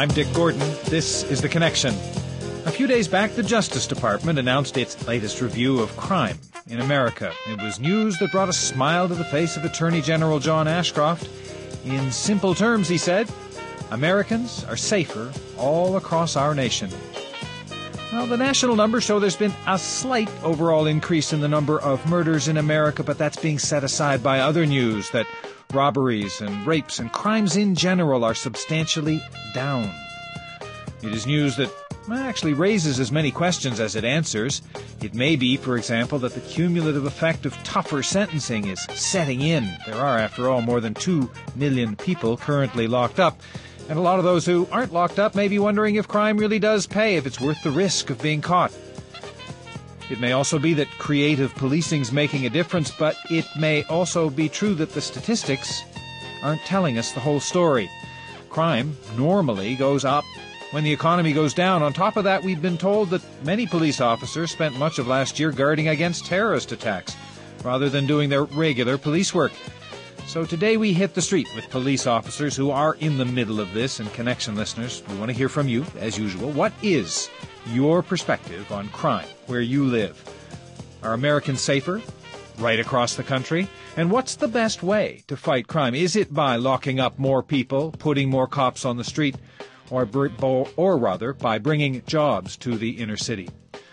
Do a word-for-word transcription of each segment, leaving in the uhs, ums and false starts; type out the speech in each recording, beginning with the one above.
I'm Dick Gordon. This is The Connection. A few days back, the Justice Department announced its latest review of crime in America. It was news that brought a smile to the face of Attorney General John Ashcroft. In simple terms, he said, Americans are safer all across our nation. Well, the national numbers show there's been a slight overall increase in the number of murders in America, but that's being set aside by other news that robberies and rapes and crimes in general are substantially down. It is news that well, actually raises as many questions as it answers. It may be, for example, that the cumulative effect of tougher sentencing is setting in. There are, after all, more than two million people currently locked up. And a lot of those who aren't locked up may be wondering if crime really does pay, if it's worth the risk of being caught. It may also be that creative policing's making a difference, but it may also be true that the statistics aren't telling us the whole story. Crime normally goes up when the economy goes down. On top of that, we've been told that many police officers spent much of last year guarding against terrorist attacks, rather than doing their regular police work. So today we hit the street with police officers who are in the middle of this. And Connection listeners, we want to hear from you, as usual. What is your perspective on crime where you live? Are Americans safer right across the country? And what's the best way to fight crime? Is it by locking up more people, putting more cops on the street, or, or rather by bringing jobs to the inner city?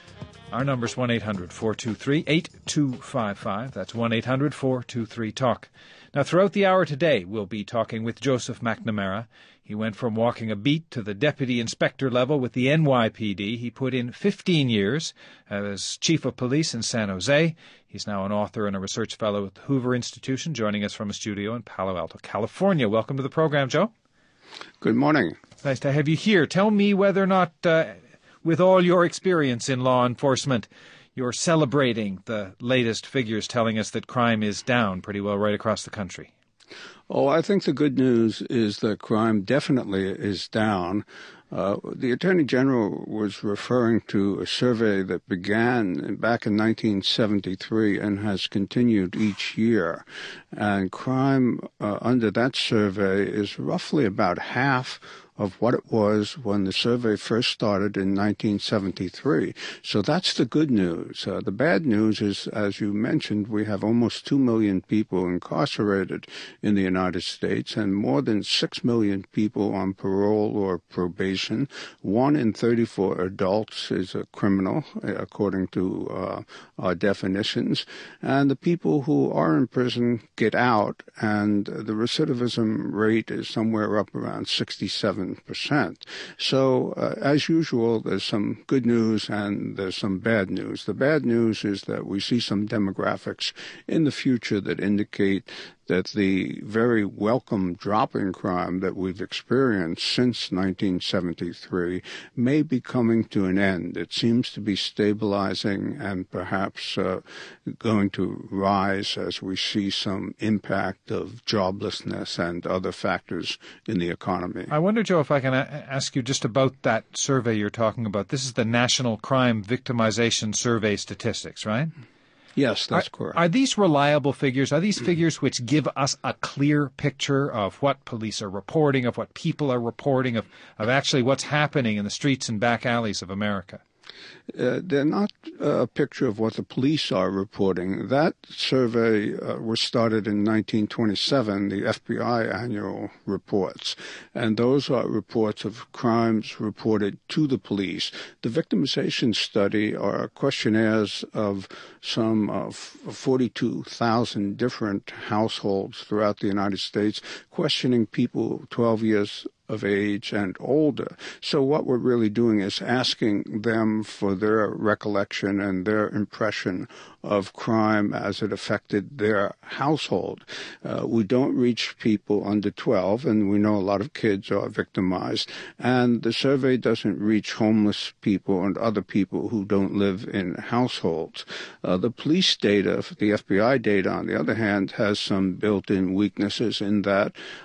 Our number's one eight hundred four two three eight two five five. That's one eight hundred four two three talk. Now, throughout the hour today, we'll be talking with Joseph McNamara. He went from walking a beat to the deputy inspector level with the N Y P D. He put in fifteen years as chief of police in San Jose. He's now an author and a research fellow at the Hoover Institution, joining us from a studio in Palo Alto, California. Welcome to the program, Joe. Good morning. Nice to have you here. Tell me whether or not, uh, with all your experience in law enforcement, you're celebrating the latest figures telling us that crime is down pretty well right across the country. Oh, I think the good news is that crime definitely is down. Uh, the Attorney General was referring to a survey that began back in nineteen seventy-three and has continued each year. And crime uh, under that survey is roughly about half of what it was when the survey first started in nineteen seventy-three. So that's the good news. Uh, the bad news is, as you mentioned, we have almost two million people incarcerated in the United States and more than six million people on parole or probation. One in thirty-four adults is a criminal, according to uh, our definitions. And the people who are in prison get out, and the recidivism rate is somewhere up around sixty-seven percent. So, uh, as usual, there's some good news and there's some bad news. The bad news is that we see some demographics in the future that indicate that the very welcome drop in crime that we've experienced since nineteen seventy-three may be coming to an end. It seems to be stabilizing and perhaps uh, going to rise as we see some impact of joblessness and other factors in the economy. I wonder, Joe, if I can a- ask you just about that survey you're talking about. This is the National Crime Victimization Survey statistics, right? Yes, that's are, correct. Are these reliable figures? Are these figures which give us a clear picture of what police are reporting, of what people are reporting, of, of actually what's happening in the streets and back alleys of America? Uh, they're not a picture of what the police are reporting. That survey uh, was started in nineteen twenty-seven, the F B I annual reports, and those are reports of crimes reported to the police. The victimization study are questionnaires of some uh, forty-two thousand different households throughout the United States, questioning people twelve years of age and older. So what we're really doing is asking them for their recollection and their impression of crime as it affected their household. Uh, we don't reach people under twelve, and we know a lot of kids are victimized, and the survey doesn't reach homeless people and other people who don't live in households. Uh, the police data, the F B I data, on the other hand, has some built-in weaknesses in that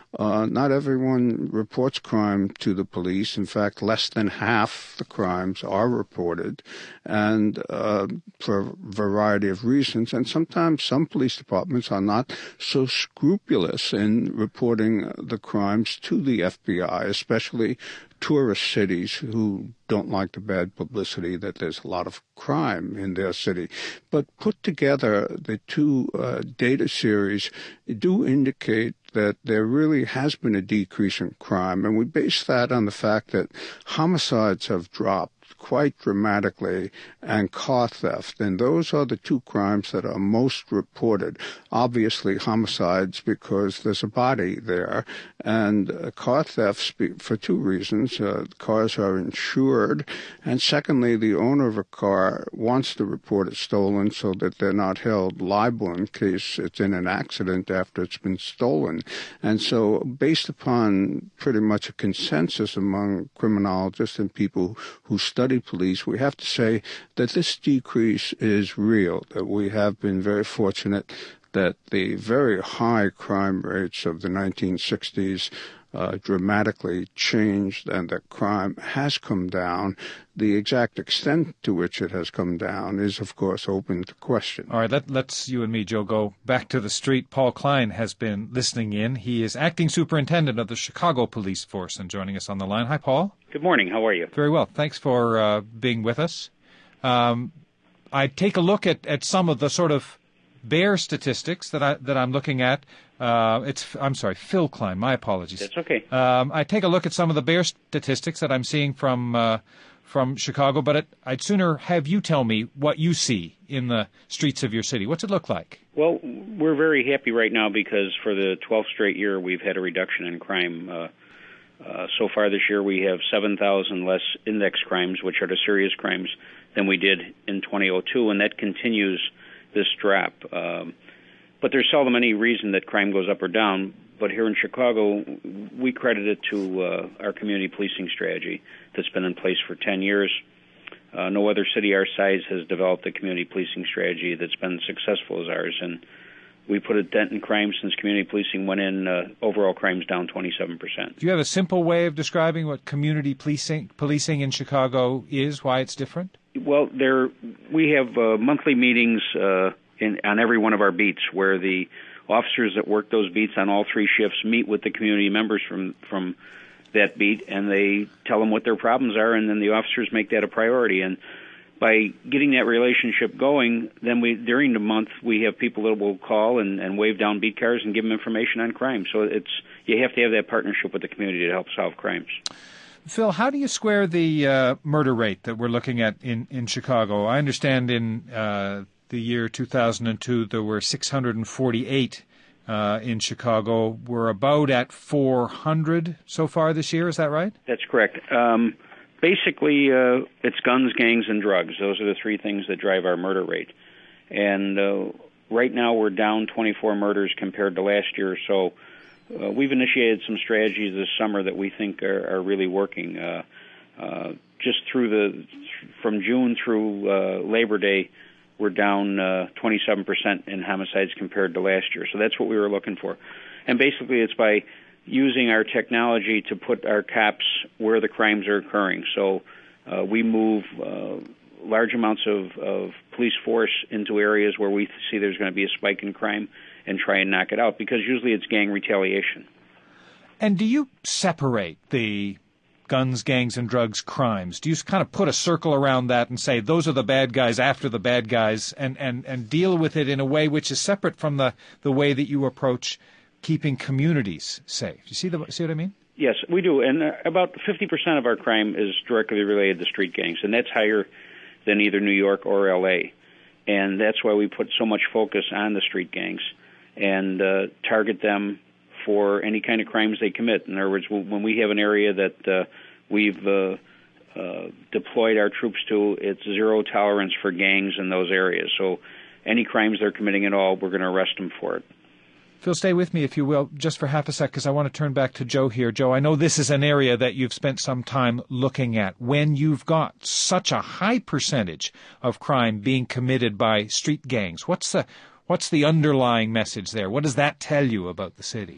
Uh, not everyone reports crime to the police. In fact, less than half the crimes are reported, and uh, for a variety of reasons. And sometimes some police departments are not so scrupulous in reporting the crimes to the F B I, especially tourist cities who don't like the bad publicity that there's a lot of crime in their city. But put together, the two uh, data series do indicate that there really has been a decrease in crime, and we base that on the fact that homicides have dropped quite dramatically, and car theft. And those are the two crimes that are most reported. Obviously, homicides because there's a body there, and uh, car thefts for two reasons. Uh, cars are insured, and secondly, the owner of a car wants to report it stolen so that they're not held liable in case it's in an accident after it's been stolen. And so, based upon pretty much a consensus among criminologists and people who study police, we have to say that this decrease is real, that we have been very fortunate that the very high crime rates of the nineteen sixties uh, dramatically changed and that crime has come down. The exact extent to which it has come down is, of course, open to question. All right, let, let's, you and me, Joe, go back to the street. Paul Klein has been listening in. He is acting superintendent of the Chicago Police Force and joining us on the line. Hi, Paul. Good morning. How are you? Very well. Thanks for uh, being with us. Um, I take a look at, at some of the sort of bare statistics that I that I'm looking at. Uh, it's I'm sorry, Phil Klein. My apologies. That's okay. Um, I take a look at some of the bare statistics that I'm seeing from uh, from Chicago, but it, I'd sooner have you tell me what you see in the streets of your city. What's it look like? Well, we're very happy right now because for the twelfth straight year, we've had a reduction in crime. Uh, uh, so far this year, we have seven thousand less index crimes, which are the serious crimes, than we did in twenty oh two, and that continues this drop. Um, but there's seldom any reason that crime goes up or down. But here in Chicago, we credit it to uh, our community policing strategy that's been in place for ten years. Uh, no other city our size has developed a community policing strategy that's been successful as ours. And we put a dent in crime since community policing went in. Uh, overall crime's down twenty-seven percent. Do you have a simple way of describing what community policing, policing in Chicago is, why it's different? Well, there we have uh, monthly meetings uh, in, on every one of our beats where the officers that work those beats on all three shifts meet with the community members from, from that beat, and they tell them what their problems are, and then the officers make that a priority. And by getting that relationship going, then we during the month we have people that will call and, and wave down beat cars and give them information on crime. So it's you have to have that partnership with the community to help solve crimes. Phil, how do you square the uh, murder rate that we're looking at in, in Chicago? I understand in uh, the year two thousand two there were six hundred forty-eight uh, in Chicago. We're about at four hundred so far this year. Is that right? That's correct. Um, basically, uh, it's guns, gangs, and drugs. Those are the three things that drive our murder rate. And uh, right now we're down twenty-four murders compared to last year. So Uh, we've initiated some strategies this summer that we think are, are really working. Uh, uh, just through the, from June through uh, Labor Day, we're down uh, twenty-seven percent in homicides compared to last year. So that's what we were looking for. And basically it's by using our technology to put our cops where the crimes are occurring. So uh, we move uh, large amounts of, of police force into areas where we see there's going to be a spike in crime and try and knock it out, because usually it's gang retaliation. And do you separate the guns, gangs, and drugs crimes? Do you kind of put a circle around that and say those are the bad guys after the bad guys, and, and, and deal with it in a way which is separate from the, the way that you approach keeping communities safe? You see, the, see what I mean? Yes, we do. And uh, about fifty percent of our crime is directly related to street gangs, and that's higher than either New York or L A. And that's why we put so much focus on the street gangs and uh, target them for any kind of crimes they commit. In other words, when we have an area that uh, we've uh, uh, deployed our troops to, it's zero tolerance for gangs in those areas. So any crimes they're committing at all, we're going to arrest them for it. Phil, stay with me, if you will, just for half a sec, because I want to turn back to Joe here. Joe, I know this is an area that you've spent some time looking at. When you've got such a high percentage of crime being committed by street gangs, what's the What's the underlying message there? What does that tell you about the city?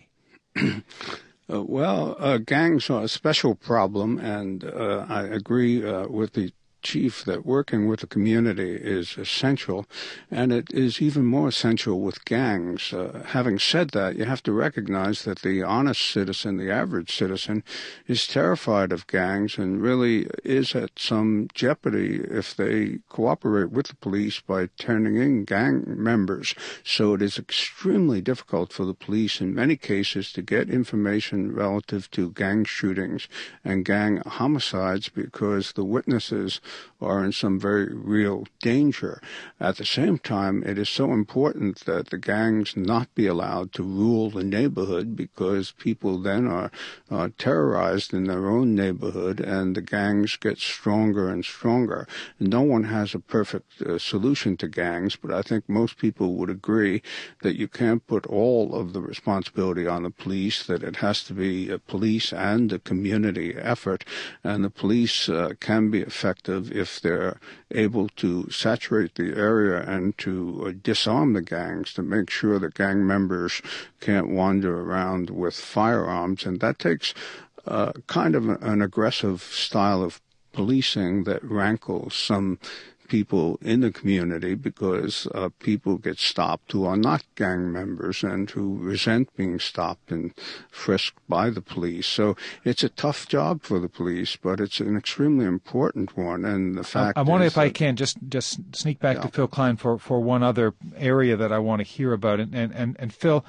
Uh, well, uh, gangs are a special problem, and uh, I agree uh, with the chief that working with the community is essential, and it is even more essential with gangs. Uh, having said that, you have to recognize that the honest citizen, the average citizen, is terrified of gangs and really is at some jeopardy if they cooperate with the police by turning in gang members. So it is extremely difficult for the police in many cases to get information relative to gang shootings and gang homicides because the witnesses are in some very real danger. At the same time, it is so important that the gangs not be allowed to rule the neighborhood because people then are uh, terrorized in their own neighborhood and the gangs get stronger and stronger. No one has a perfect uh, solution to gangs, but I think most people would agree that you can't put all of the responsibility on the police, that it has to be a police and a community effort, and the police uh, can be effective if they're able to saturate the area and to uh, disarm the gangs, to make sure that gang members can't wander around with firearms. And that takes uh, kind of an aggressive style of policing that rankles some people in the community because uh, people get stopped who are not gang members and who resent being stopped and frisked by the police. So it's a tough job for the police, but it's an extremely important one. And the fact I, I wonder is if I can just just sneak back yeah. to Phil Klein for, for one other area that I want to hear about. And, and, and, and Phil,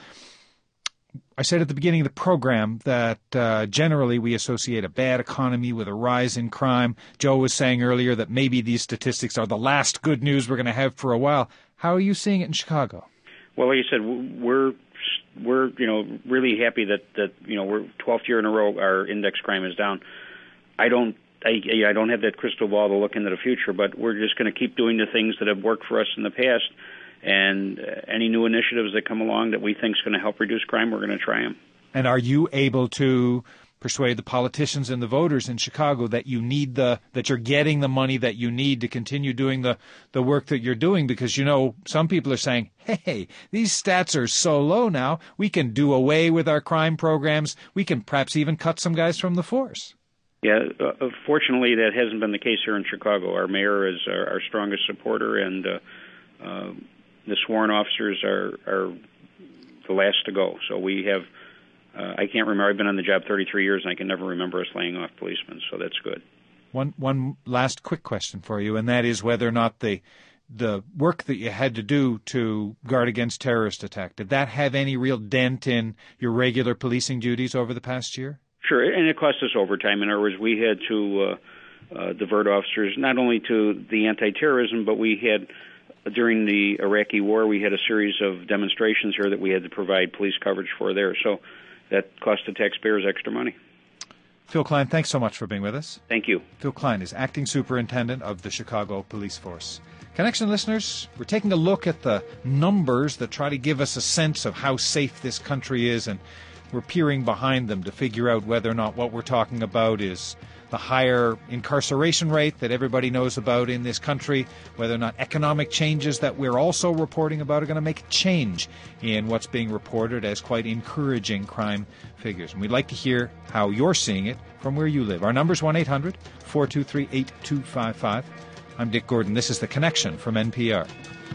I said at the beginning of the program that uh, generally we associate a bad economy with a rise in crime. Joe was saying earlier that maybe these statistics are the last good news we're going to have for a while. How are you seeing it in Chicago? Well, like you said, we're we're you know really happy that, that you know we're twelfth year in a row our index crime is down. I don't I I don't have that crystal ball to look into the future, but we're just going to keep doing the things that have worked for us in the past. And any new initiatives that come along that we think is going to help reduce crime, we're going to try them. And are you able to persuade the politicians and the voters in Chicago that you need the that you're getting the money that you need to continue doing the, the work that you're doing? Because, you know, some people are saying, hey, these stats are so low now, we can do away with our crime programs. We can perhaps even cut some guys from the force. Yeah, uh, fortunately, that hasn't been the case here in Chicago. Our mayor is our, our strongest supporter, and uh, uh, the sworn officers are, are the last to go. So we have, uh, I can't remember, I've been on the job thirty-three years, and I can never remember us laying off policemen, so that's good. One one last quick question for you, and that is whether or not the the work that you had to do to guard against terrorist attack, did that have any real dent in your regular policing duties over the past year? Sure, and it cost us overtime. In other words, we had to uh, uh, divert officers not only to the anti-terrorism, but we had, during the Iraqi war, we had a series of demonstrations here that we had to provide police coverage for there. So that cost the taxpayers extra money. Phil Klein, thanks so much for being with us. Thank you. Phil Klein is Acting Superintendent of the Chicago Police Force. Connection listeners, we're taking a look at the numbers that try to give us a sense of how safe this country is, and we're peering behind them to figure out whether or not what we're talking about is the higher incarceration rate that everybody knows about in this country, whether or not economic changes that we're also reporting about are going to make a change in what's being reported as quite encouraging crime figures. And we'd like to hear how you're seeing it from where you live. Our number's one eight hundred four two three eight two five five. I'm Dick Gordon. This is The Connection from N P R.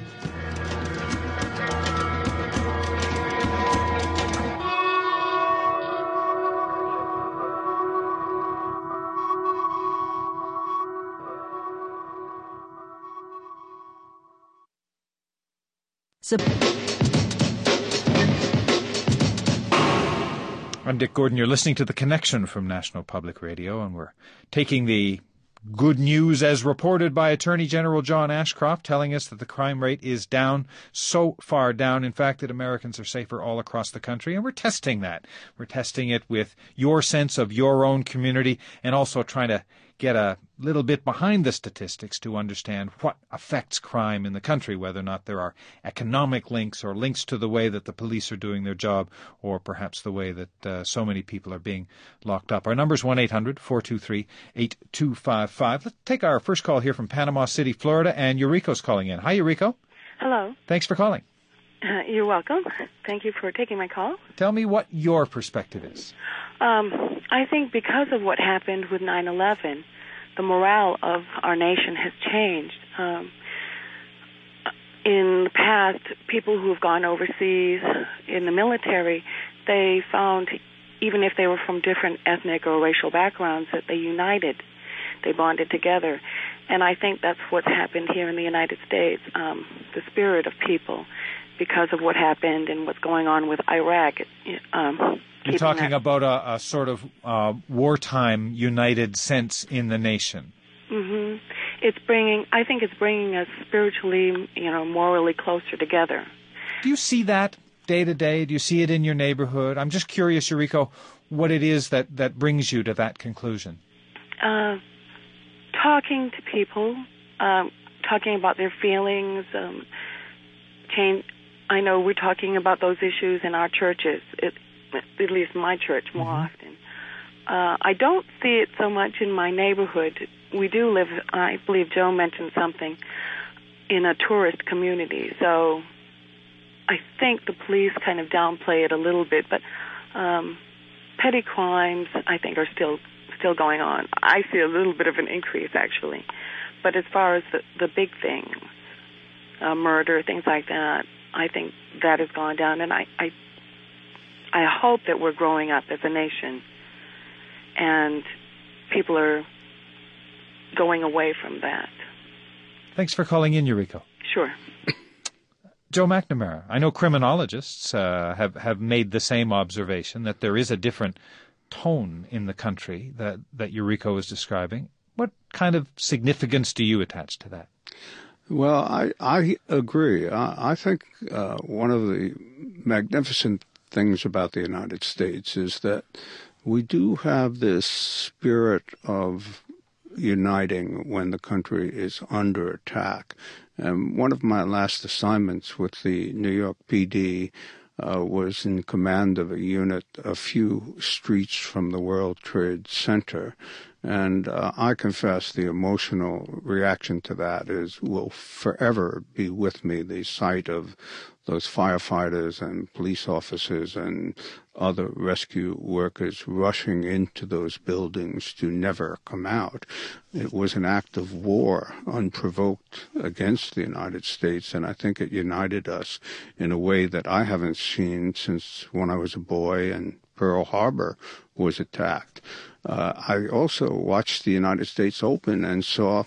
I'm Dick Gordon. You're listening to The Connection from National Public Radio, and we're taking the good news as reported by Attorney General John Ashcroft, telling us that the crime rate is down, so far down, in fact, that Americans are safer all across the country. And we're testing that. We're testing it with your sense of your own community and also trying to get a little bit behind the statistics to understand what affects crime in the country, whether or not there are economic links or links to the way that the police are doing their job, or perhaps the way that uh, so many people are being locked up. Our number is one eight hundred four two three eight two five five. Let's take our first call here from Panama City, Florida, and Eureka's calling in. Hi, Eureka. Hello. Thanks for calling. Uh, you're welcome. Thank you for taking my call. Tell me what your perspective is. Um, I think because of what happened with nine eleven, the morale of our nation has changed. Um, in the past, people who have gone overseas in the military, they found, even if they were from different ethnic or racial backgrounds, that they united. They bonded together. And I think that's what's happened here in the United States, um, the spirit of people, because of what happened and what's going on with Iraq. Um, You're talking that. about a, a sort of uh, wartime united sense in the nation. Mm-hmm. It's bringing, I think it's bringing us spiritually, you know, morally closer together. Do you see that day to day? Do you see it in your neighborhood? I'm just curious, Yuriko, what it is that, that brings you to that conclusion. Uh, talking to people, um, talking about their feelings, um, change. I know we're talking about those issues in our churches, it, at least my church more mm-hmm. often. Uh, I don't see it so much in my neighborhood. We do live, I believe Joe mentioned something, in a tourist community. So I think the police kind of downplay it a little bit. But um, petty crimes, I think, are still still going on. I see a little bit of an increase, actually. But as far as the, the big things, uh, murder, things like that, I think that has gone down, and I, I, I hope that we're growing up as a nation, and people are going away from that. Thanks for calling in, Yuriko. Sure. Joe McNamara, I know criminologists uh, have, have made the same observation, that there is a different tone in the country that, that Yuriko is describing. What kind of significance do you attach to that? Well, I, I agree. I, I think uh, one of the magnificent things about the United States is that we do have this spirit of uniting when the country is under attack. And one of my last assignments with the New York P D uh, was in command of a unit a few streets from the World Trade Center. And uh, I confess the emotional reaction to that is will forever be with me, the sight of those firefighters and police officers and other rescue workers rushing into those buildings to never come out. It was an act of war, unprovoked, against the United States, and I think it united us in a way that I haven't seen since when I was a boy and Pearl Harbor was attacked. Uh, I also watched the United States Open and saw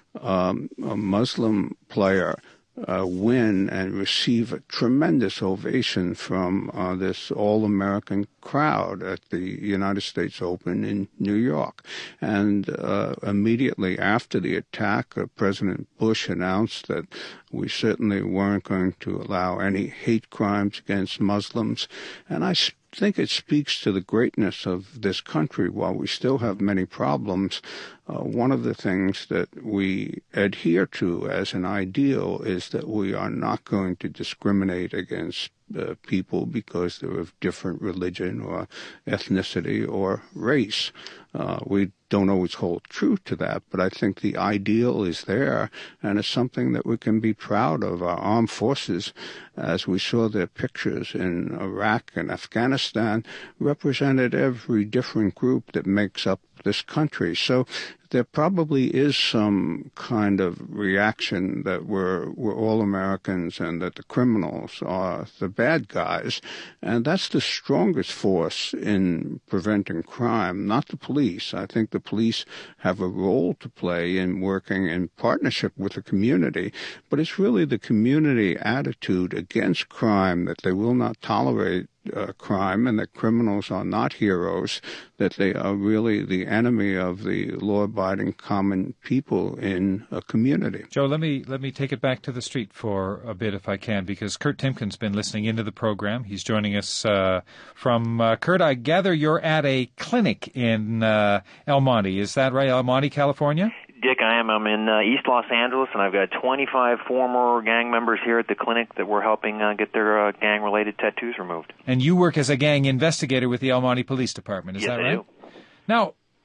um, a Muslim player uh, win and receive a tremendous ovation from uh, this all-American crowd at the United States Open in New York. And uh, immediately after the attack, uh, President Bush announced that we certainly weren't going to allow any hate crimes against Muslims. And I sp- I think it speaks to the greatness of this country. While we still have many problems, uh, one of the things that we adhere to as an ideal is that we are not going to discriminate against uh, people because they're of different religion or ethnicity or race. Uh, we don't always hold true to that, but I think the ideal is there, and it's something that we can be proud of. Our armed forces, as we saw their pictures in Iraq and Afghanistan, represented every different group that makes up this country. So there probably is some kind of reaction that we're, we're all Americans and that the criminals are the bad guys. And that's the strongest force in preventing crime, not the police. I think the police have a role to play in working in partnership with the community, but it's really the community attitude against crime, that they will not tolerate Uh, crime and that criminals are not heroes, that they are really the enemy of the law-abiding common people in a community. Joe, let me let me take it back to the street for a bit if I can, because Kurt Timken's been listening into the program. He's joining us uh, from, uh, Kurt, I gather you're at a clinic in uh, El Monte. Is that right, El Monte, California? Dick, I am. I'm in uh, East Los Angeles, and I've got twenty-five former gang members here at the clinic that we're helping uh, get their uh, gang-related tattoos removed. And you work as a gang investigator with the El Monte Police Department, is yes, that right? I do. Now,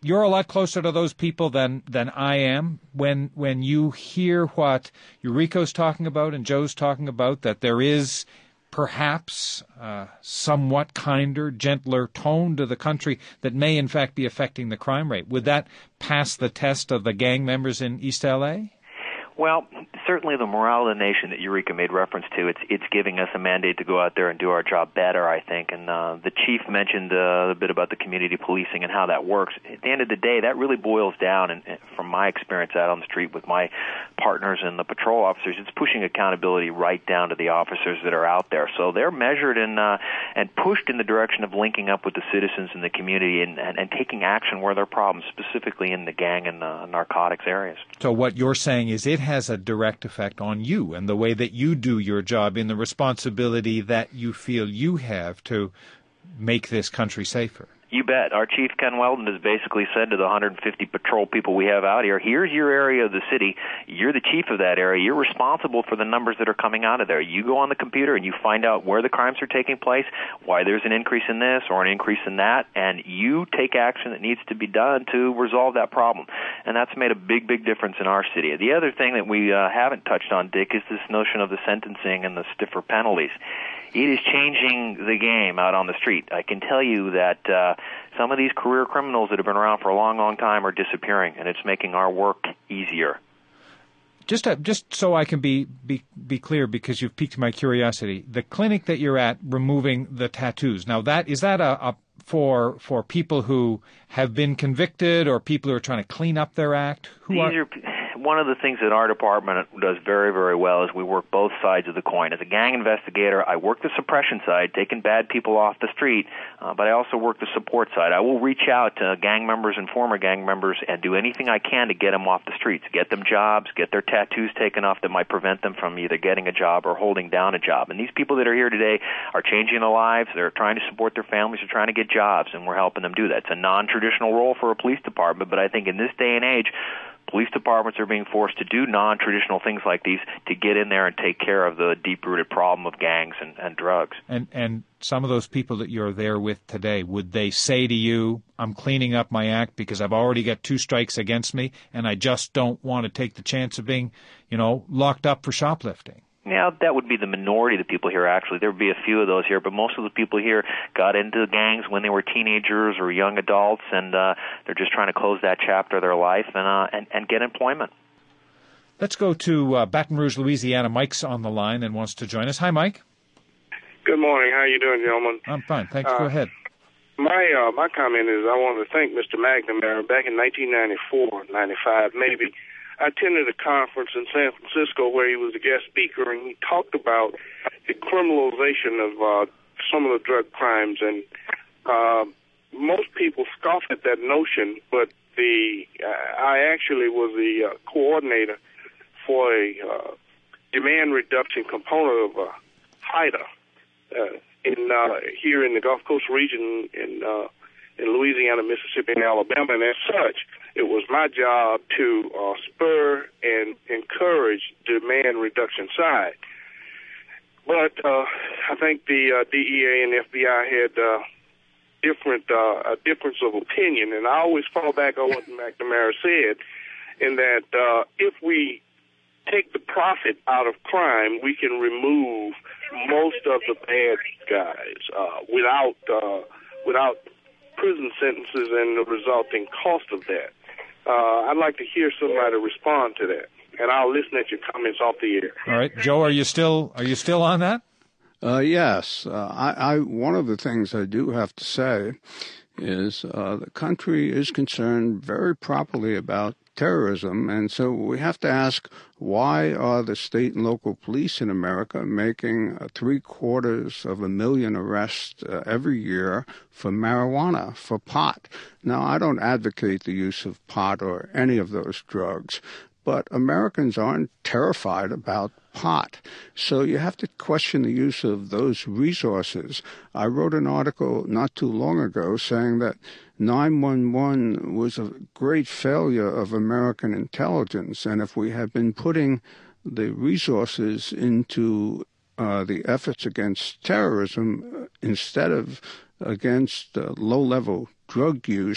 you're a lot closer to those people than, than I am. When when you hear what Eureka's talking about and Joe's talking about, that there is perhaps a somewhat kinder, gentler tone to the country that may in fact be affecting the crime rate, would that pass the test of the gang members in East L A? Well, certainly the morale of the nation that Eureka made reference to, it's it's giving us a mandate to go out there and do our job better, I think. And uh, the chief mentioned uh, a bit about the community policing and how that works. At the end of the day, that really boils down, and, and from my experience out on the street with my partners and the patrol officers, it's pushing accountability right down to the officers that are out there. So they're measured and uh, and pushed in the direction of linking up with the citizens in the community and, and, and taking action where there are problems, specifically in the gang and uh, narcotics areas. So what you're saying is it has a direct effect on you and the way that you do your job, in the responsibility that you feel you have to make this country safer. You bet. Our chief, Ken Weldon, has basically said to the one hundred fifty patrol people we have out here, here's your area of the city. You're the chief of that area. You're responsible for the numbers that are coming out of there. You go on the computer and you find out where the crimes are taking place, why there's an increase in this or an increase in that, and you take action that needs to be done to resolve that problem. And that's made a big, big difference in our city. The other thing that we uh, haven't touched on, Dick, is this notion of the sentencing and the stiffer penalties. It is changing the game out on the street. I can tell you that uh, some of these career criminals that have been around for a long, long time are disappearing, and it's making our work easier. Just to, just so I can be, be be clear, because you've piqued my curiosity, the clinic that you're at removing the tattoos, now that is that a, a for for people who have been convicted or people who are trying to clean up their act? Who These are, are one of the things that our department does very, very well is we work both sides of the coin. As a gang investigator, I work the suppression side, taking bad people off the street, uh, but I also work the support side. I will reach out to gang members and former gang members and do anything I can to get them off the streets, get them jobs, get their tattoos taken off that might prevent them from either getting a job or holding down a job. And these people that are here today are changing their lives. They're trying to support their families. They're trying to get jobs, and we're helping them do that. It's a non-traditional role for a police department, but I think in this day and age, police departments are being forced to do non-traditional things like these to get in there and take care of the deep-rooted problem of gangs and, and drugs. And and some of those people that you're there with today, would they say to you, I'm cleaning up my act because I've already got two strikes against me and I just don't want to take the chance of being, you know, locked up for shoplifting? Yeah, that would be the minority of the people here, actually. There would be a few of those here, but most of the people here got into gangs when they were teenagers or young adults, and uh, they're just trying to close that chapter of their life and uh, and, and get employment. Let's go to uh, Baton Rouge, Louisiana. Mike's on the line and wants to join us. Hi, Mike. Good morning. How are you doing, gentlemen? I'm fine. Thanks. Uh, go ahead. My uh, my comment is I want to thank Mister McNamara. Back in nineteen ninety-four, ninety-five, maybe, I attended a conference in San Francisco where he was a guest speaker, and he talked about the criminalization of uh, some of the drug crimes. And uh, most people scoff at that notion, but the uh, I actually was the uh, coordinator for a uh, demand reduction component of uh, HIDA uh, in uh, here in the Gulf Coast region in uh, in Louisiana, Mississippi, and Alabama. And as such, it was my job to uh, spur and encourage demand reduction side. But uh, I think the uh, D E A and F B I had uh, different uh, a difference of opinion, and I always fall back on what McNamara said, in that uh, if we take the profit out of crime, we can remove most of the bad guys uh, without uh, without prison sentences and the resulting cost of that. Uh, I'd like to hear somebody respond to that, and I'll listen at your comments off the air. All right, Joe, are you still are you still on that? Uh, yes, uh, I, I. One of the things I do have to say is uh, the country is concerned very properly about terrorism, and so we have to ask, why are the state and local police in America making uh, three quarters of a million arrests uh, every year for marijuana, for pot? Now, I don't advocate the use of pot or any of those drugs, but Americans aren't terrified about pot. So you have to question the use of those resources. I wrote an article not too long ago saying that nine one one was a great failure of American intelligence, and if we had been putting the resources into uh, the efforts against terrorism instead of against uh, low-level drug use,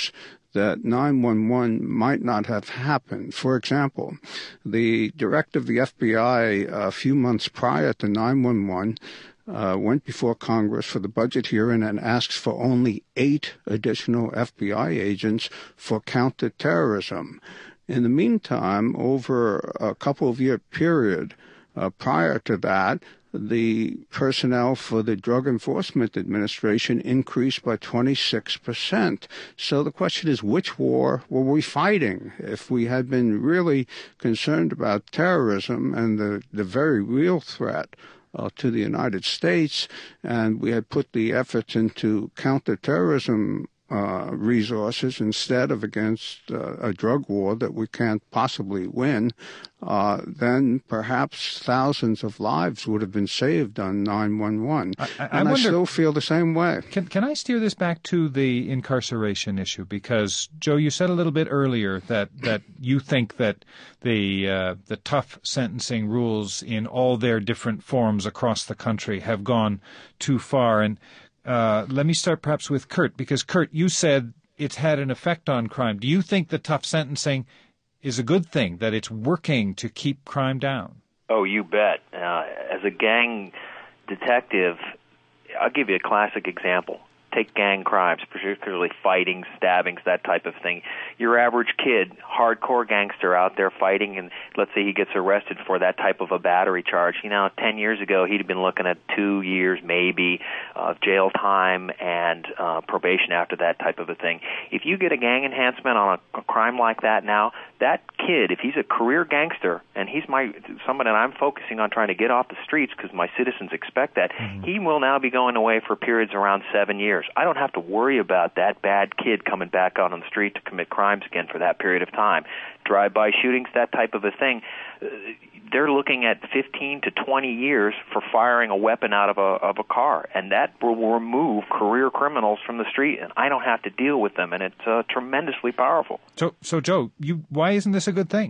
that nine one one might not have happened. For example, the director of the F B I a few months prior to nine one one uh, went before Congress for the budget hearing and asked for only eight additional F B I agents for counterterrorism. In the meantime, over a couple of year period uh, prior to that, the personnel for the Drug Enforcement Administration increased by twenty-six percent. So the question is, which war were we fighting? If we had been really concerned about terrorism and the, the very real threat uh, to the United States, and we had put the efforts into counterterrorism Uh, resources instead of against uh, a drug war that we can't possibly win, uh, then perhaps thousands of lives would have been saved on nine one one. I, I, and I, wonder, I still feel the same way. Can, can I steer this back to the incarceration issue? Because, Joe, you said a little bit earlier that, that you think that the uh, the tough sentencing rules in all their different forms across the country have gone too far. And Uh, let me start perhaps with Kurt, because, Kurt, you said it's had an effect on crime. Do you think the tough sentencing is a good thing, that it's working to keep crime down? Oh, you bet. Uh, as a gang detective, I'll give you a classic example. Take gang crimes, particularly fighting, stabbings, that type of thing. Your average kid, hardcore gangster out there fighting, and let's say he gets arrested for that type of a battery charge. You know, ten years ago, he'd have been looking at two years maybe of jail time and uh, probation after that type of a thing. If you get a gang enhancement on a, a crime like that now, that kid, if he's a career gangster, and he's my someone that I'm focusing on trying to get off the streets because my citizens expect that, mm-hmm. he will now be going away for periods around seven years. I don't have to worry about that bad kid coming back out on the street to commit crimes again for that period of time. Drive-by shootings, that type of a thing, uh, they're looking at fifteen to twenty years for firing a weapon out of a of a car, and that will remove career criminals from the street, and I don't have to deal with them, and it's uh, tremendously powerful. So, so Joe, you why isn't this a good thing?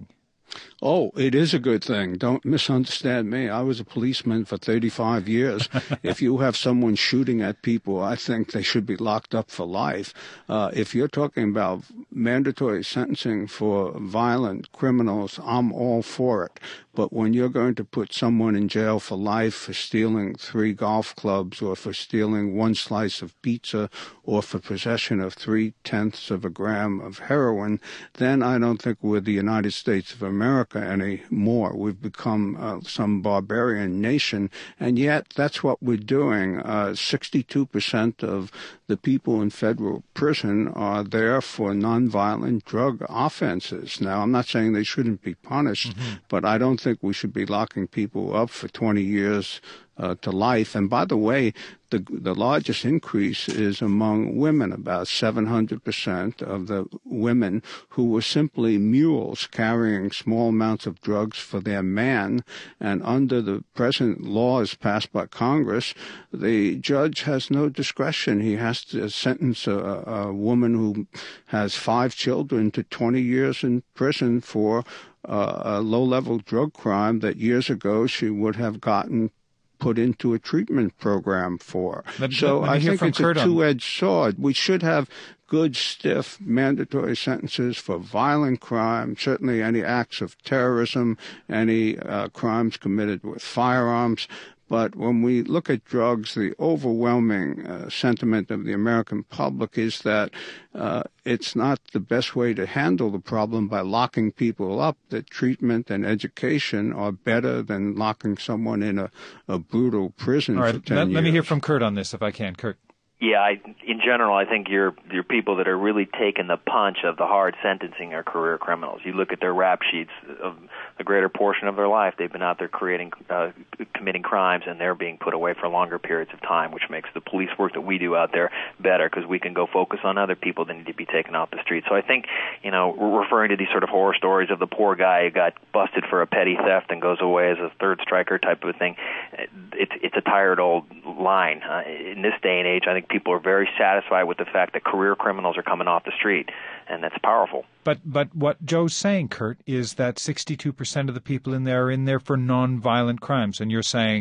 Oh, it is a good thing. Don't misunderstand me. I was a policeman for thirty-five years. If you have someone shooting at people, I think they should be locked up for life. Uh, if you're talking about mandatory sentencing for violent criminals, I'm all for it. But when you're going to put someone in jail for life for stealing three golf clubs or for stealing one slice of pizza or for possession of three-tenths of a gram of heroin, then I don't think we're the United States of America anymore. We've become uh, some barbarian nation, and yet that's what we're doing. Uh, sixty-two percent of the people in federal prison are there for nonviolent drug offenses. Now, I'm not saying they shouldn't be punished, mm-hmm. but I don't think we should be locking people up for twenty years uh, to life. And by the way, the the largest increase is among women. About seven hundred percent of the women who were simply mules carrying small amounts of drugs for their man. And under the present laws passed by Congress, the judge has no discretion. He has to sentence a, a woman who has five children to twenty years in prison for uh, a low-level drug crime that years ago she would have gotten put into a treatment program for. Let, so let I think it's Kurt a two-edged sword. We should have good, stiff, mandatory sentences for violent crime, certainly any acts of terrorism, any uh, crimes committed with firearms. But when we look at drugs, the overwhelming uh, sentiment of the American public is that uh, it's not the best way to handle the problem by locking people up, that treatment and education are better than locking someone in a, a brutal prison All right, for ten let, years. Let me hear from Kurt on this, if I can. Kurt. Yeah, I, in general, I think you're, you're people that are really taking the punch of the hard sentencing are career criminals. You look at their rap sheets, of the greater portion of their life, they've been out there creating, uh, committing crimes, and they're being put away for longer periods of time, which makes the police work that we do out there better because we can go focus on other people that need to be taken off the street. So I think, you know, we're referring to these sort of horror stories of the poor guy who got busted for a petty theft and goes away as a third striker type of a thing. It's, it's a tired old line. Uh, in this day and age, I think people are very satisfied with the fact that career criminals are coming off the street, and that's powerful. But but what Joe's saying, Kurt, is that sixty-two percent of the people in there are in there for nonviolent crimes, and you're saying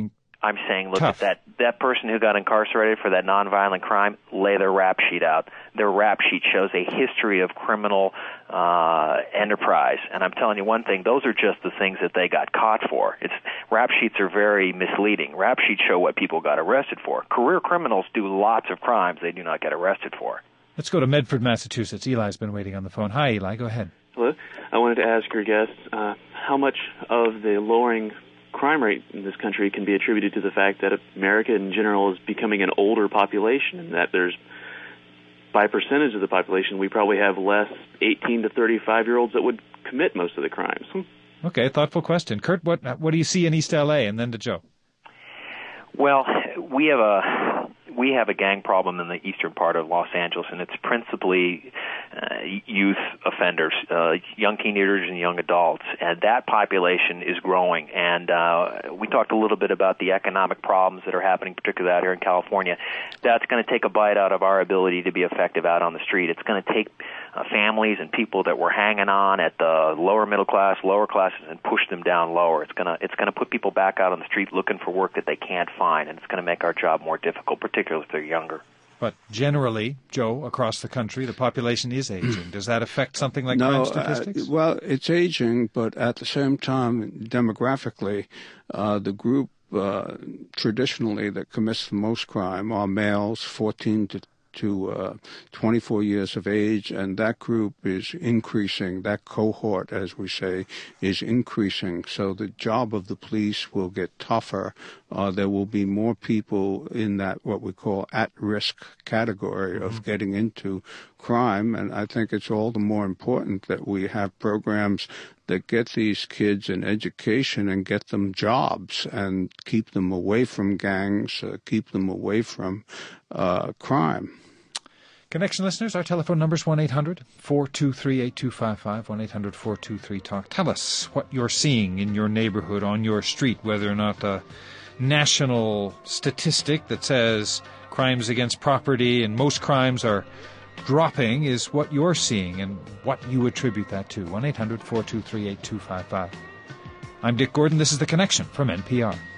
I'm saying, look Tough. at that that person who got incarcerated for that nonviolent crime, lay their rap sheet out. Their rap sheet shows a history of criminal uh, enterprise. And I'm telling you one thing, those are just the things that they got caught for. It's rap sheets are very misleading. Rap sheets show what people got arrested for. Career criminals do lots of crimes they do not get arrested for. Let's go to Medford, Massachusetts. Eli's been waiting on the phone. Hi, Eli. Go ahead. Hello. I wanted to ask your guests uh, how much of the lowering crime rate in this country can be attributed to the fact that America in general is becoming an older population, and that there's, by percentage of the population, we probably have less eighteen to thirty-five-year-olds that would commit most of the crimes. Okay, thoughtful question. Kurt, what what do you see in East L A? And then to Joe. Well, we have a we have a gang problem in the eastern part of Los Angeles, and it's principally uh, youth offenders, uh, young teenagers and young adults, and that population is growing. And uh, we talked a little bit about the economic problems that are happening, particularly out here in California. That's going to take a bite out of our ability to be effective out on the street. It's going to take uh, families and people that were hanging on at the lower middle class, lower classes, and push them down lower. It's going to it's going to put people back out on the street looking for work that they can't find, and it's going to make our job more difficult, particularly if they're younger. But generally, Joe, across the country, the population is aging. Does that affect something like no, crime statistics? Uh, well, it's aging, but at the same time, demographically, uh, the group uh, traditionally that commits the most crime are males, fourteen to to uh, twenty-four years of age, and that group is increasing. That cohort, as we say, is increasing. So the job of the police will get tougher. Uh, there will be more people in that what we call at-risk category of mm-hmm. getting into crime, and I think it's all the more important that we have programs that get these kids an education and get them jobs and keep them away from gangs, uh, keep them away from uh, crime. Connection listeners, our telephone number is one eight hundred four two three eight two five five, one eight hundred four two three talk. Tell us what you're seeing in your neighborhood, on your street, whether or not a national statistic that says crimes against property and most crimes are dropping is what you're seeing and what you attribute that to. one eight hundred four two three eight two five five. I'm Dick Gordon. This is The Connection from N P R.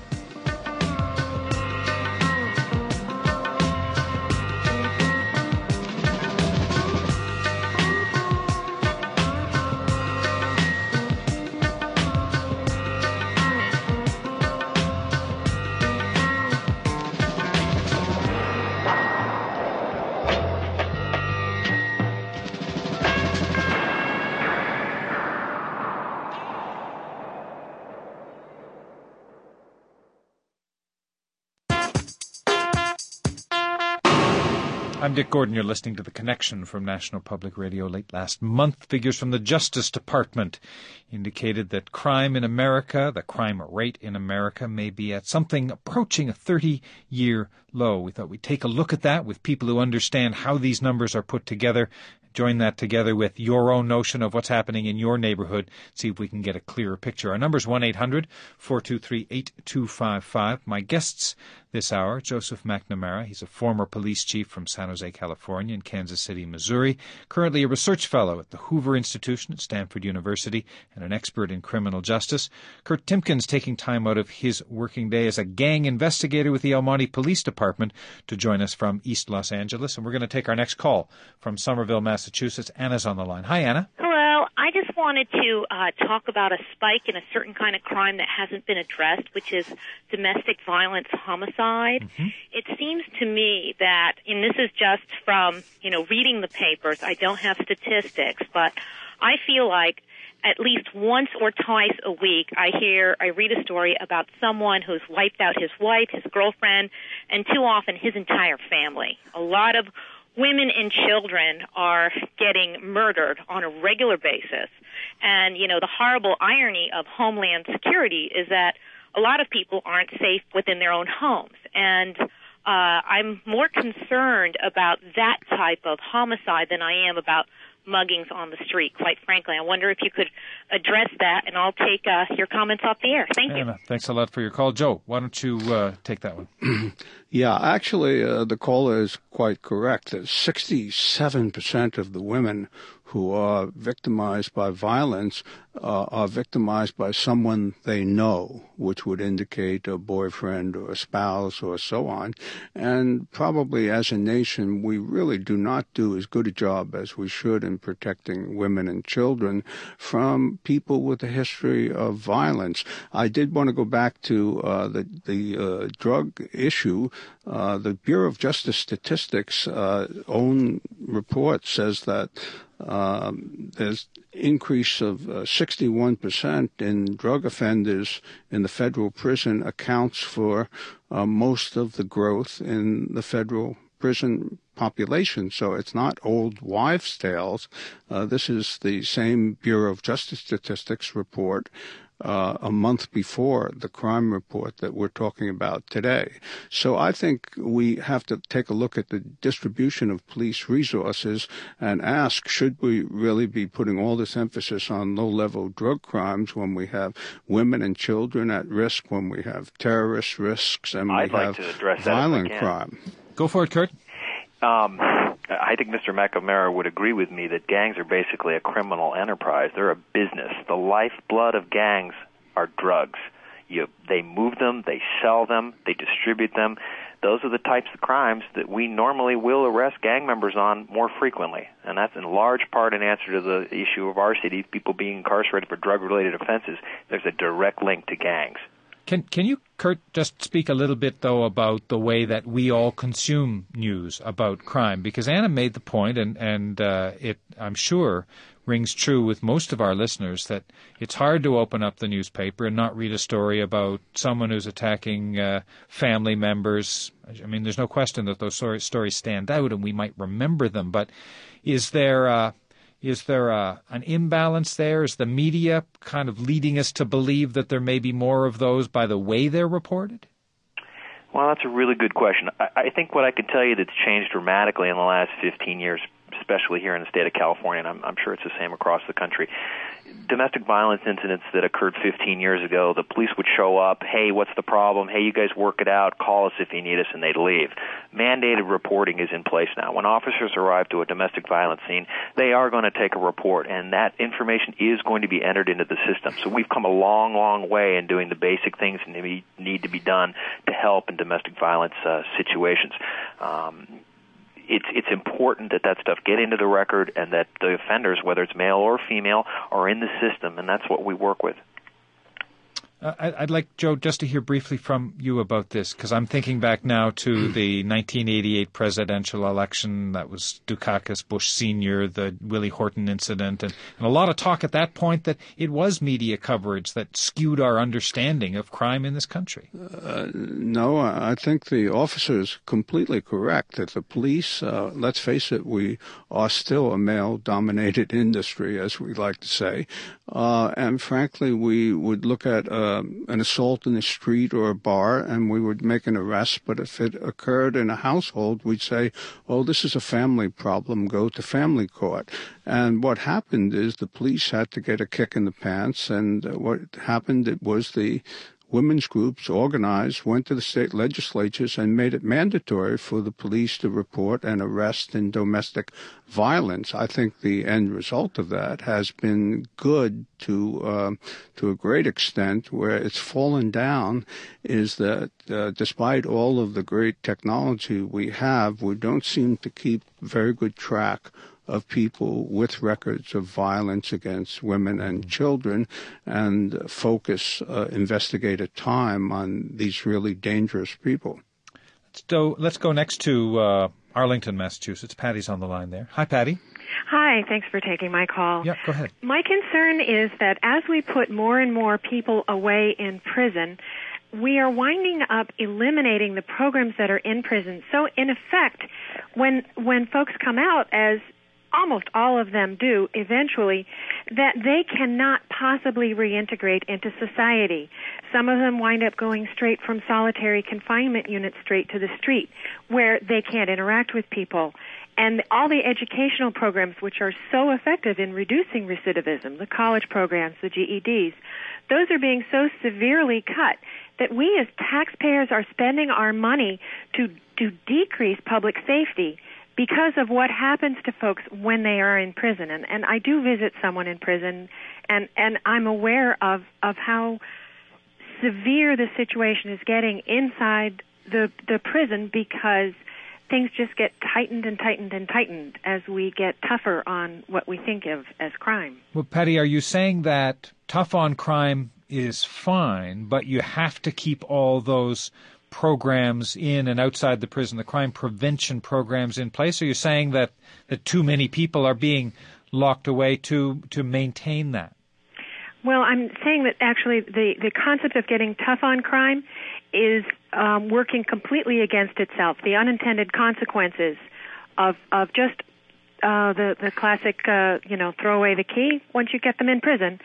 I'm Dick Gordon. You're listening to The Connection from National Public Radio. Late last month, figures from the Justice Department indicated that crime in America, the crime rate in America, may be at something approaching a thirty-year low. We thought we'd take a look at that with people who understand how these numbers are put together, join that together with your own notion of what's happening in your neighborhood, see if we can get a clearer picture. Our number is one eight hundred four two three eight two five five. My guests this hour, Joseph McNamara. He's a former police chief from San Jose, California, and Kansas City, Missouri, currently a research fellow at the Hoover Institution at Stanford University, and an expert in criminal justice. Kurt Timkins taking time out of his working day as a gang investigator with the El Monte Police Department to join us from East Los Angeles. And we're going to take our next call from Somerville, Massachusetts. Anna's on the line. Hi, Anna. Hello. I just wanted to uh, talk about a spike in a certain kind of crime that hasn't been addressed, which is domestic violence homicide. Mm-hmm. It seems to me that, and this is just from, you know, reading the papers, I don't have statistics, but I feel like at least once or twice a week I hear, I read a story about someone who's wiped out his wife, his girlfriend, and too often his entire family. A lot of women and children are getting murdered on a regular basis. And, you know, the horrible irony of Homeland Security is that a lot of people aren't safe within their own homes. And uh, I'm more concerned about that type of homicide than I am about muggings on the street, quite frankly. I wonder if you could address that, and I'll take uh, your comments off the air. Thank Anna, you. Thanks a lot for your call. Joe, why don't you uh, take that one? Yeah, actually, uh, the caller is quite correct. That sixty-seven percent of the women who are victimized by violence uh, are victimized by someone they know, which would indicate a boyfriend or a spouse or so on. And probably as a nation, we really do not do as good a job as we should in protecting women and children from people with a history of violence. I did want to go back to uh, the, the uh, drug issue. Uh, the Bureau of Justice Statistics' uh, own report says that um, there's increase of uh, sixty-one percent in drug offenders in the federal prison accounts for uh, most of the growth in the federal prison population. So it's not old wives' tales. Uh, this is the same Bureau of Justice Statistics report Uh, a month before the crime report that we're talking about today. So I think we have to take a look at the distribution of police resources and ask, should we really be putting all this emphasis on low-level drug crimes when we have women and children at risk, when we have terrorist risks, and we I'd like have to address violent that crime? Go for it, Kurt. Um, I think Mister McNamara would agree with me that gangs are basically a criminal enterprise. They're a business. The lifeblood of gangs are drugs. You, they move them, they sell them, they distribute them. Those are the types of crimes that we normally will arrest gang members on more frequently. And that's in large part an answer to the issue of our city, people being incarcerated for drug-related offenses. There's a direct link to gangs. Can can you, Kurt, just speak a little bit, though, about the way that we all consume news about crime? Because Anna made the point, and, and uh, it, I'm sure, rings true with most of our listeners, that it's hard to open up the newspaper and not read a story about someone who's attacking uh, family members. I mean, there's no question that those stories stand out, and we might remember them. But is there... Uh, Is there a, an imbalance there? Is the media kind of leading us to believe that there may be more of those by the way they're reported? Well, that's a really good question. I, I think what I can tell you that's changed dramatically in the last fifteen years, especially here in the state of California, and I'm, I'm sure it's the same across the country, domestic violence incidents that occurred fifteen years ago, the police would show up, hey, what's the problem? Hey, you guys work it out. Call us if you need us, and they'd leave. Mandated reporting is in place now. When officers arrive to a domestic violence scene, they are going to take a report, and that information is going to be entered into the system. So we've come a long, long way in doing the basic things that need to be done to help in domestic violence uh, situations. Um, It's it's important that that stuff get into the record and that the offenders, whether it's male or female, are in the system, and that's what we work with. Uh, I'd like, Joe, just to hear briefly from you about this, because I'm thinking back now to the nineteen eighty-eight presidential election. That was Dukakis, Bush Senior, the Willie Horton incident, and, and a lot of talk at that point that it was media coverage that skewed our understanding of crime in this country. Uh, no, I think the officer is completely correct that the police, uh, let's face it, we are still a male-dominated industry, as we like to say, uh, and frankly, we would look at uh, an assault in the street or a bar, and we would make an arrest. But if it occurred in a household, we'd say, oh, this is a family problem, go to family court. And what happened is the police had to get a kick in the pants, and what happened, it was the women's groups organized, went to the state legislatures and made it mandatory for the police to report and arrest in domestic violence. I think the end result of that has been good to uh, to a great extent. Where it's fallen down is that uh, despite all of the great technology we have, we don't seem to keep very good track of people with records of violence against women and children, and focus uh, investigative time on these really dangerous people. Let's go, let's go next to uh, Arlington, Massachusetts. Patty's on the line there. Hi, Patty. Hi, thanks for taking my call. Yeah, go ahead. My concern is that as we put more and more people away in prison, we are winding up eliminating the programs that are in prison. So, in effect, when when folks come out, as almost all of them do eventually, that they cannot possibly reintegrate into society. Some of them wind up going straight from solitary confinement units straight to the street, where they can't interact with people. And all the educational programs, which are so effective in reducing recidivism, the college programs, the G E Ds, those are being so severely cut that we as taxpayers are spending our money to, to decrease public safety. because of what happens to folks when they are in prison. And, and I do visit someone in prison, and, and I'm aware of, of how severe the situation is getting inside the the prison, because things just get tightened and tightened and tightened as we get tougher on what we think of as crime. Well, Patty, are you saying that tough on crime is fine, but you have to keep all those programs in and outside the prison, the crime prevention programs in place? Are you saying that, that too many people are being locked away to to maintain that? Well, I'm saying that actually the, the concept of getting tough on crime is um, working completely against itself. The unintended consequences of of just uh, the the classic, uh, you know, throw away the key once you get them in prison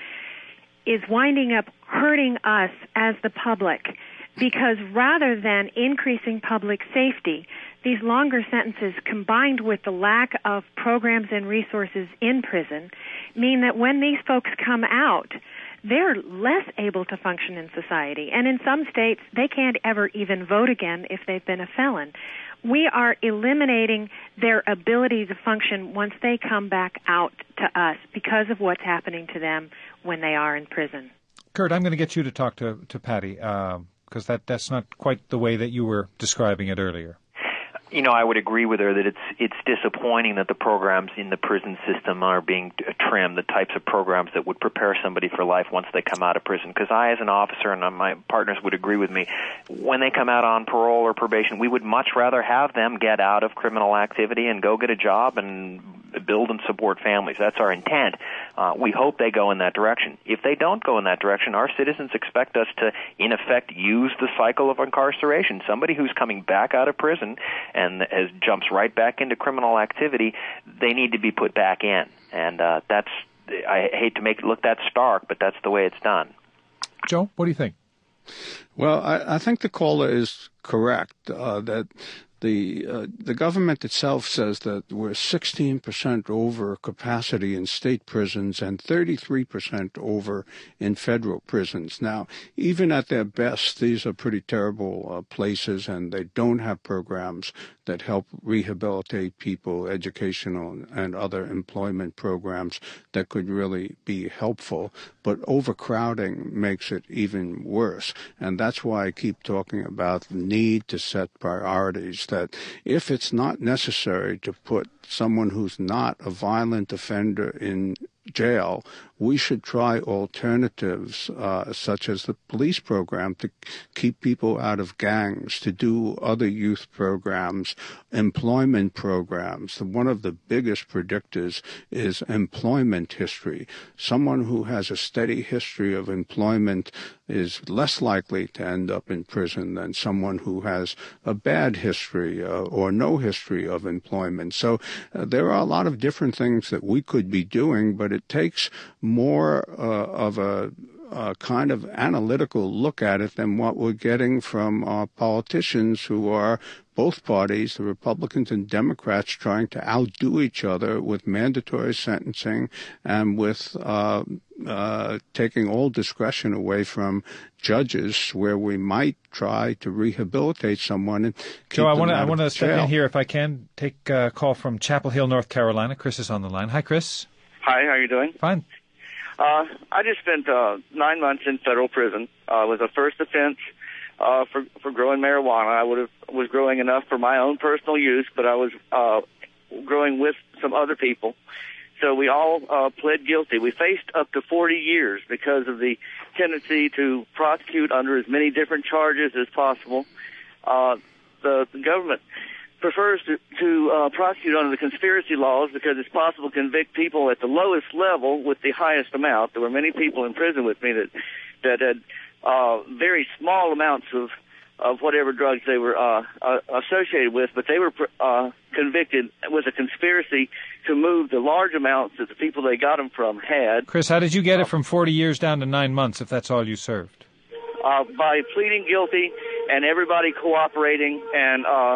is winding up hurting us as the public, because rather than increasing public safety, these longer sentences combined with the lack of programs and resources in prison mean that when these folks come out, they're less able to function in society. And in some states, they can't ever even vote again if they've been a felon. We are eliminating their ability to function once they come back out to us because of what's happening to them when they are in prison. Kurt, I'm going to get you to talk to, to Patty, because uh, that, that's not quite the way that you were describing it earlier. You know, I would agree with her that it's it's disappointing that the programs in the prison system are being trimmed, the types of programs that would prepare somebody for life once they come out of prison. Because I, as an officer, and my partners would agree with me, when they come out on parole or probation, we would much rather have them get out of criminal activity and go get a job and build and support families. That's our intent. Uh, we hope they go in that direction. If they don't go in that direction, our citizens expect us to, in effect, use the cycle of incarceration. Somebody who's coming back out of prison and as jumps right back into criminal activity, they need to be put back in. And uh, that's, I hate to make it look that stark, but that's the way it's done. Joe, what do you think? Well, I, I think the caller is correct, uh, that The uh, the government itself says that we're sixteen percent over capacity in state prisons and thirty-three percent over in federal prisons. Now, even at their best, these are pretty terrible uh, places, and they don't have programs that help rehabilitate people, educational and other employment programs that could really be helpful. But overcrowding makes it even worse, and that's why I keep talking about the need to set priorities, that if it's not necessary to put someone who's not a violent offender in jail, we should try alternatives uh, such as the police program to keep people out of gangs, to do other youth programs, employment programs. One of the biggest predictors is employment history. Someone who has a steady history of employment is less likely to end up in prison than someone who has a bad history uh, or no history of employment. So uh, there are a lot of different things that we could be doing, but it takes more uh, of a, a kind of analytical look at it than what we're getting from our politicians, who are both parties, the Republicans and Democrats, trying to outdo each other with mandatory sentencing and with uh, uh, taking all discretion away from judges, where we might try to rehabilitate someone and keep Joe, I them want to out I want to of step jail. in here if I can. Take a call from Chapel Hill, North Carolina. Chris is on the line. Hi, Chris. Hi, how are you doing? Fine. Uh, I just spent uh, nine months in federal prison. Uh, it was a first offense uh, for for growing marijuana. I would have was growing enough for my own personal use, but I was uh, growing with some other people. So we all uh, pled guilty. We faced up to forty years because of the tendency to prosecute under as many different charges as possible. Uh, the, the government prefers to, to uh, prosecute under the conspiracy laws because it's possible to convict people at the lowest level with the highest amount. There were many people in prison with me that that had uh, very small amounts of of whatever drugs they were uh, uh, associated with, but they were uh, convicted with a conspiracy to move the large amounts that the people they got them from had. Chris, how did you get it from forty years down to nine months, if that's all you served? Uh, by pleading guilty and everybody cooperating, and uh,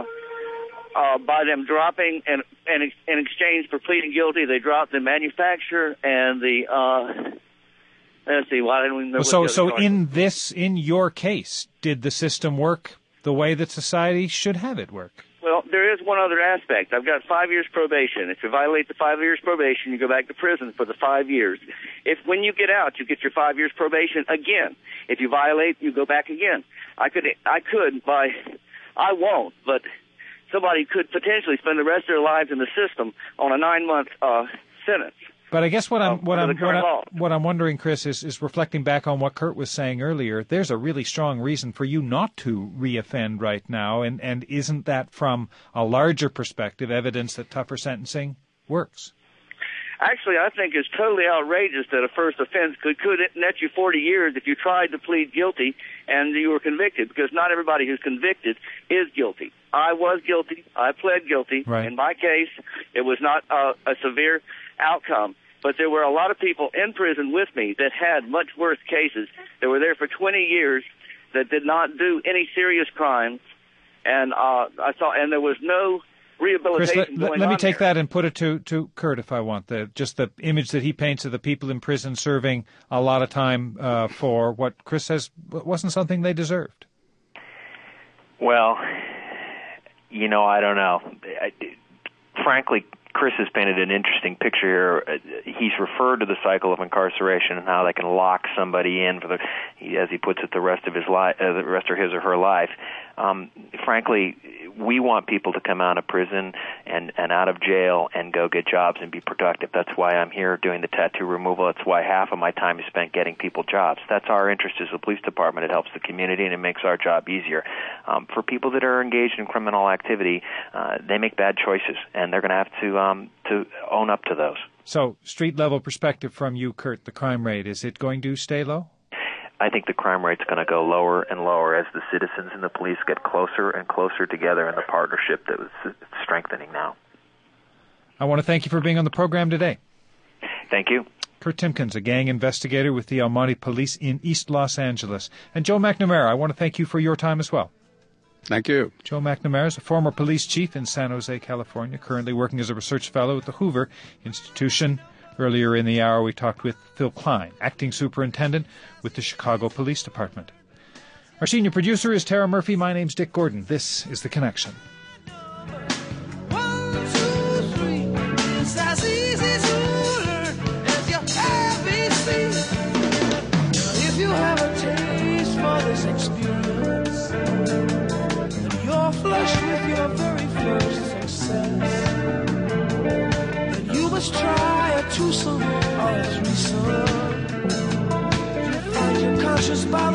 uh, by them dropping, and, and in exchange for pleading guilty, they dropped the manufacturer and the... Uh, Let's see. Well, I don't even know. So, what the so other in this, in your case, did the system work the way that society should have it work? Well, Well, there is one other aspect. I've got five years probation. If you violate the five years probation, you go back to prison for the five years. If when you get out, you get your five years probation again. If you violate, you go back again. I could, I could by, I won't, but somebody could potentially spend the rest of their lives in the system on a nine-month uh, sentence. But I guess what I'm what I'm what, I, law. what I'm wondering, Chris, is, is reflecting back on what Kurt was saying earlier. There's a really strong reason for you not to reoffend right now, and, and isn't that from a larger perspective evidence that tougher sentencing works? Actually, I think it's totally outrageous that a first offense could could net you forty years if you tried to plead guilty and you were convicted, because not everybody who's convicted is guilty. I was guilty. I pled guilty. Right. In my case, it was not uh, a severe outcome. But there were a lot of people in prison with me that had much worse cases. They were there for twenty years that did not do any serious crimes, and uh, I saw, and there was no rehabilitation Chris, let, going let me on take there. that and put it to, to Kurt if I want. The, just the image that he paints of the people in prison serving a lot of time uh, for what Chris says wasn't something they deserved. Well, you know, I don't know. I, frankly, Chris has painted an interesting picture here. He's referred to the cycle of incarceration and how they can lock somebody in for the, as he puts it, the rest of his life, uh, the rest of his or her life. Um, frankly, we want people to come out of prison and, and out of jail and go get jobs and be productive. That's why I'm here doing the tattoo removal. That's why half of my time is spent getting people jobs. That's our interest as a police department. It helps the community and it makes our job easier. Um, for people that are engaged in criminal activity, uh, they make bad choices, and they're going to have to um, to own up to those. So, street-level perspective from you, Kurt, the crime rate, is it going to stay low? I think the crime rate's going to go lower and lower as the citizens and the police get closer and closer together in the partnership that is strengthening now. I want to thank you for being on the program today. Thank you. Kurt Timkins, a gang investigator with the El Monte Police in East Los Angeles. And Joe McNamara, I want to thank you for your time as well. Thank you. Joe McNamara is a former police chief in San Jose, California, currently working as a research fellow at the Hoover Institution. Earlier in the hour, we talked with Phil Klein, acting superintendent with the Chicago Police Department. Our senior producer is Tara Murphy. My name's Dick Gordon. This is The Connection. One, two, three. It's as easy to learn as your A B C. If you have a taste for this experience, and you're flush with your very first success, then you must try a twosome or a threesome. You find your conscience by